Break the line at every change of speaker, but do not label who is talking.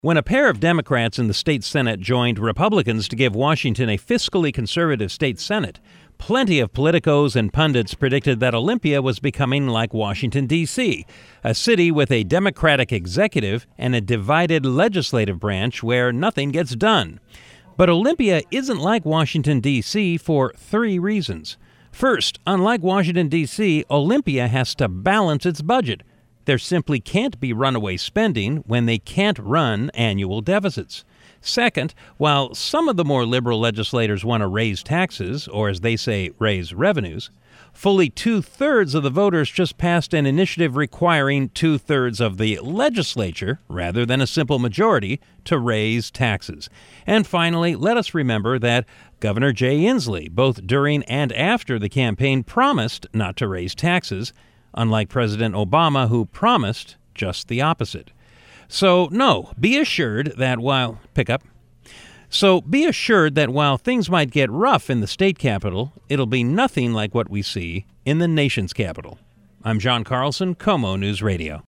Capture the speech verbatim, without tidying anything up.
When a pair of Democrats in the state Senate joined Republicans to give Washington a fiscally conservative state Senate, plenty of politicos and pundits predicted that Olympia was becoming like Washington, D C, a city with a Democratic executive and a divided legislative branch where nothing gets done. But Olympia isn't like Washington, D C for three reasons. First, unlike Washington, D C, Olympia has to balance its budget. There simply can't be runaway spending when they can't run annual deficits. Second, while some of the more liberal legislators want to raise taxes, or as they say, raise revenues, fully two-thirds of the voters just passed an initiative requiring two-thirds of the legislature, rather than a simple majority, to raise taxes. And finally, let us remember that Governor Jay Inslee, both during and after the campaign, promised not to raise taxes, unlike President Obama, who promised just the opposite. So, no, be assured that while... Pick up. So, be assured that while things might get rough in the state capital, it'll be nothing like what we see in the nation's capital. I'm John Carlson, KOMO News Radio.